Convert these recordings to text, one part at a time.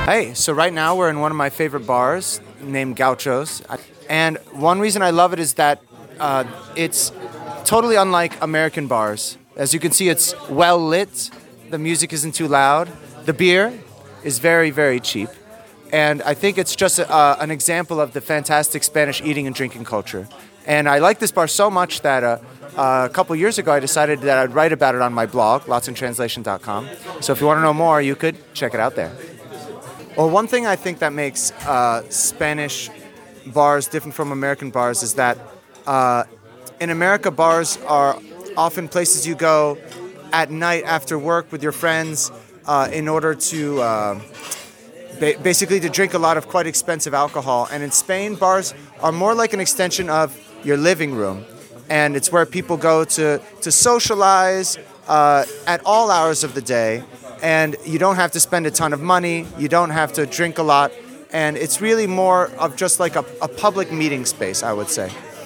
Hey, so right now we're in one of my favorite bars named Gauchos. And one reason I love it is that it's totally unlike American bars. As you can see, it's well lit, the music isn't too loud, the beer is very, very cheap. And I think it's just an example of the fantastic Spanish eating and drinking culture. And I like this bar so much that a couple years ago I decided that I'd write about it on my blog, lotsintranslation.com. So if you want to know more, you could check it out there. Well, one thing I think that makes Spanish bars different from American bars is that in America, bars are often places you go at night after work with your friends in order to basically to drink a lot of quite expensive alcohol. And in Spain, bars are more like an extension of your living room. And it's where people go to socialize at all hours of the day. And you don't have to spend a ton of money, you don't have to drink a lot, and it's really more of just like a public meeting space, I would say.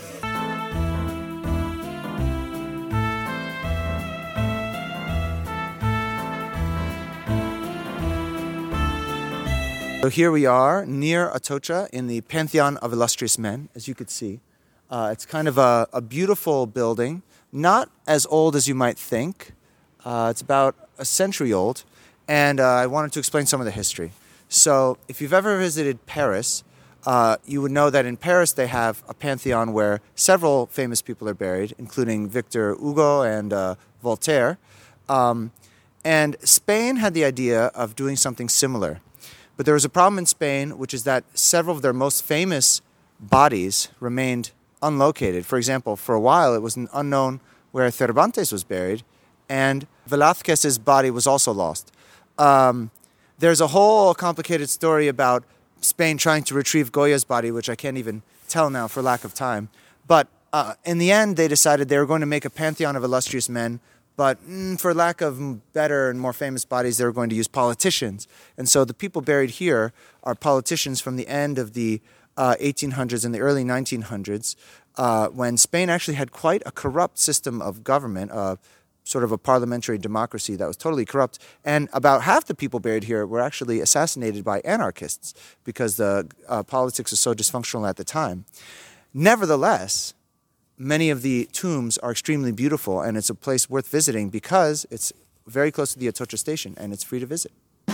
So here we are near Atocha in the Pantheon of Illustrious Men, as you could see. It's kind of a beautiful building, not as old as you might think. It's about a century old, and I wanted to explain some of the history. So if you've ever visited Paris, you would know that in Paris they have a pantheon where several famous people are buried, including Victor Hugo and Voltaire. And Spain had the idea of doing something similar. But there was a problem in Spain, which is that several of their most famous bodies remained unlocated. For example, for a while it was unknown where Cervantes was buried, and Velázquez's body was also lost. There's a whole complicated story about Spain trying to retrieve Goya's body, which I can't even tell now for lack of time. But in the end, they decided they were going to make a pantheon of illustrious men, but for lack of better and more famous bodies, they were going to use politicians. And so the people buried here are politicians from the end of the 1800s and the early 1900s, when Spain actually had quite a corrupt system of government, sort of a parliamentary democracy that was totally corrupt. And about half the people buried here were actually assassinated by anarchists because the politics was so dysfunctional at the time. Nevertheless, many of the tombs are extremely beautiful, and it's a place worth visiting because it's very close to the Atocha station and it's free to visit.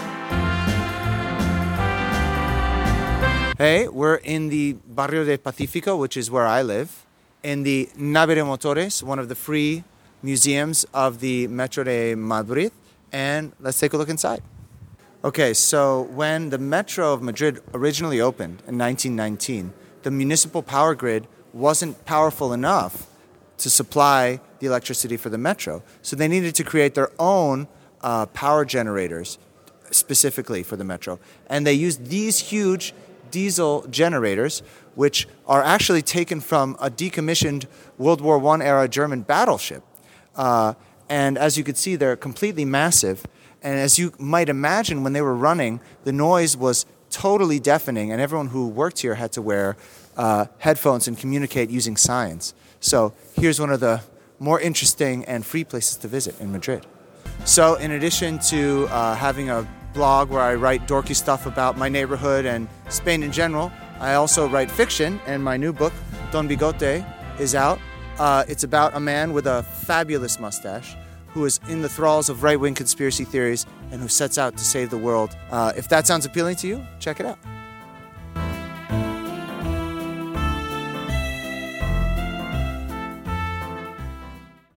Hey, we're in the Barrio de Pacífico, which is where I live, in the Nave de Motores, one of the free museums of the Metro de Madrid, and let's take a look inside. Okay, so when the Metro of Madrid originally opened in 1919, the municipal power grid wasn't powerful enough to supply the electricity for the Metro, so they needed to create their own power generators specifically for the Metro, and they used these huge diesel generators, which are actually taken from a decommissioned World War I era German battleship. And as you could see, they're completely massive. And as you might imagine, when they were running, the noise was totally deafening, and everyone who worked here had to wear headphones and communicate using signs. So here's one of the more interesting and free places to visit in Madrid. So in addition to having a blog where I write dorky stuff about my neighborhood and Spain in general, I also write fiction, and my new book, Don Bigote, is out. It's about a man with a fabulous mustache who is in the thralls of right-wing conspiracy theories and who sets out to save the world. If that sounds appealing to you, check it out.